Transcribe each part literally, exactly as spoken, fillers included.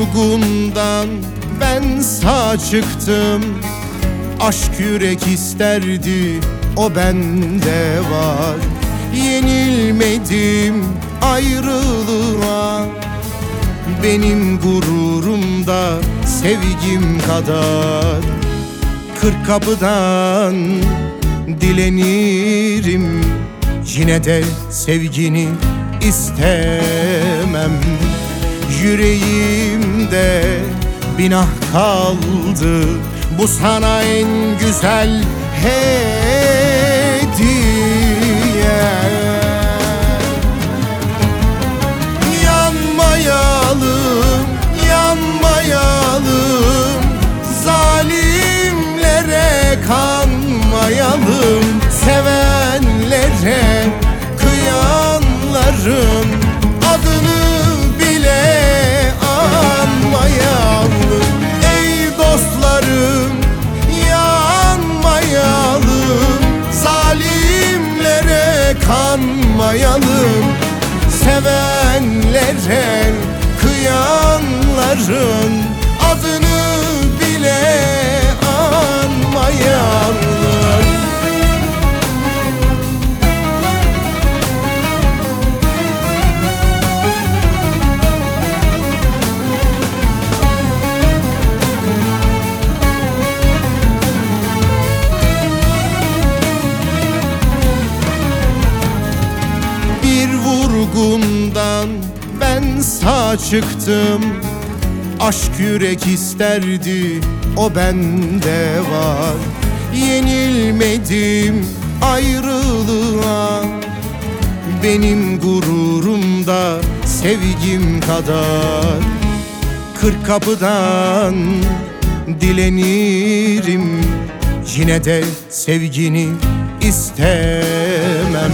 vurgundan ben sağ çıktım. Aşk yürek isterdi, o bende var. Yenilmedim ayrılığa. Benim gururumda sevgim kadar. Kırk kapıdan dilenirim, yine de sevgini istemem. Yüreğimde binah kaldı, bu sana en güzel hediye. Yanmayalım, yanmayalım, zalimlere kanmayalım. Sevenlere kıyanların adını bile anmayalım. Ey dostlarım, yanmayalım, zalimlere kanmayalım. Sevenlere kıyanların adını bile anmayalım. Vurgundan ben sağ çıktım. Aşk yürek isterdi, o bende var. Yenilmedim ayrılığa. Benim gururumda sevgim kadar. Kırk kapıdan dilenirim, yine de sevgini istemem.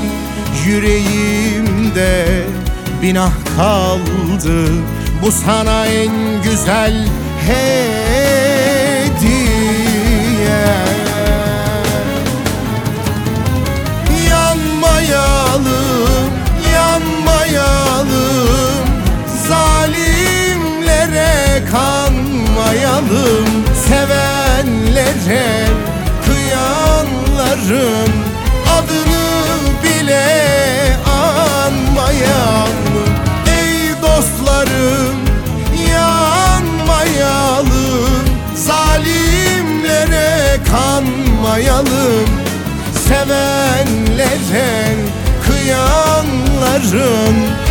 Yüreğimde binah kaldı, bu sana en güzel hediye. Yanmayalım, yanmayalım, zalimlere kanmayalım. Sevenlere kıyanların adını bile anmayalım. Ey dostlarım, yanmayalım, zalimlere kanmayalım. Sevenlere kıyanların